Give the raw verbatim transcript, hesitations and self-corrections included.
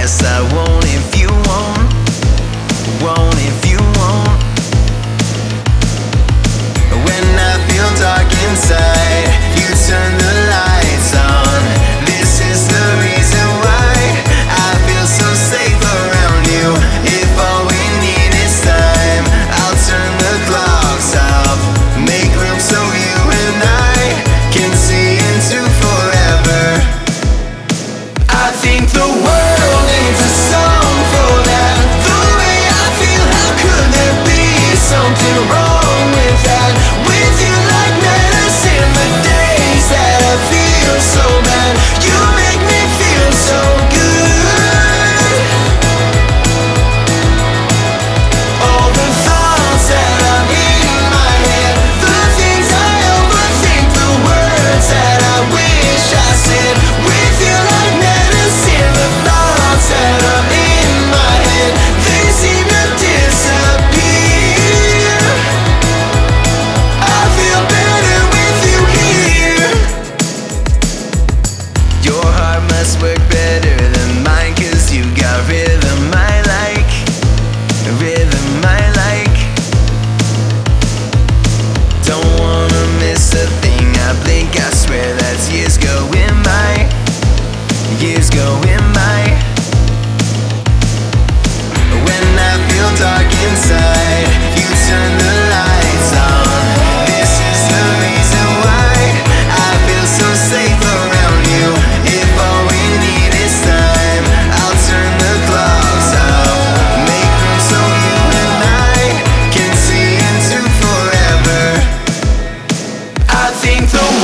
guess I won't if you won't. Won't if you won't. When I feel dark inside, you turn the lights on. This is the reason why I feel so safe around you. If all we need is time, I'll turn the clocks off. Make room so you and I can see into forever. I think the world needs a song for that. The way I feel, how could there be something wrong with that? With you like medicine, the days that I feel so bad, you make me feel so good. All the thoughts that are in my head, the things I overthink, the words that I wish I said. With you like medicine, the thoughts that are in my head, they seem to disappear. I feel better with you here. Your heart must work better than mine, 'cause you got rhythm I like. Rhythm I like. Don't wanna miss a thing. I blink, I swear that's years going by. Years going by. When I feel dark inside, you turn the lights on. This is the reason why I feel so safe around you. If all we need is time, I'll turn the clocks off. Make room so you and I can see into forever. I think the